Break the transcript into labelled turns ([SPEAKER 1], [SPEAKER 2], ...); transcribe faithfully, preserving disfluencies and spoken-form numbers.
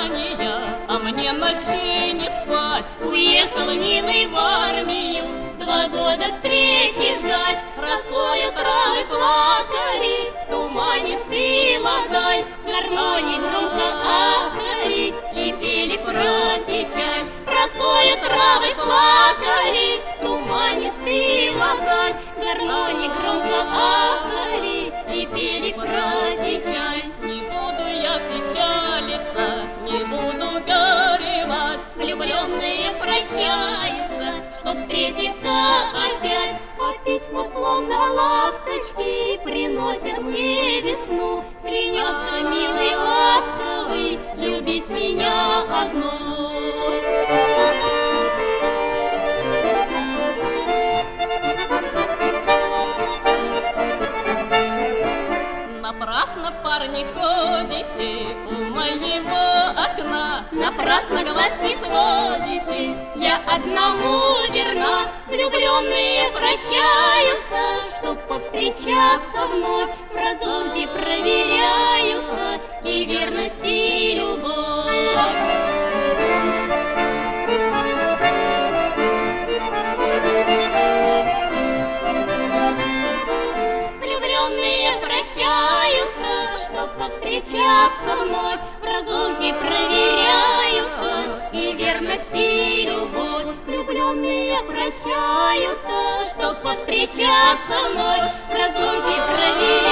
[SPEAKER 1] свидания, а мне ночей не спать.
[SPEAKER 2] Уехал милый в армию, два года встречи ждать. Росою травы плакали, в тумане стыла даль. Гармонии громко ахали и пели про печаль. Росою травы плакали, в тумане стыла даль. Гармонии громко ахали и пели про печаль.
[SPEAKER 1] Не буду я печалиться, не буду горевать.
[SPEAKER 2] Влюбленные прощаются, чтоб встретиться опять. А письма словно ласточки приносят мне весну. Клянется милый ласковый любить меня одну.
[SPEAKER 1] Напрасно, парни, ходите у моего окна.
[SPEAKER 2] Напрасно глаз не сводите, я одному верна. Влюбленные прощаются, чтоб повстречаться вновь. Разлуки проверяются и верность, и любовь. Влюбленные прощаются, чтоб повстречаться вновь. В разлуке проверяются и верность, и любовь. Влюбленные прощаются, чтоб повстречаться вновь. В разлуке проверяются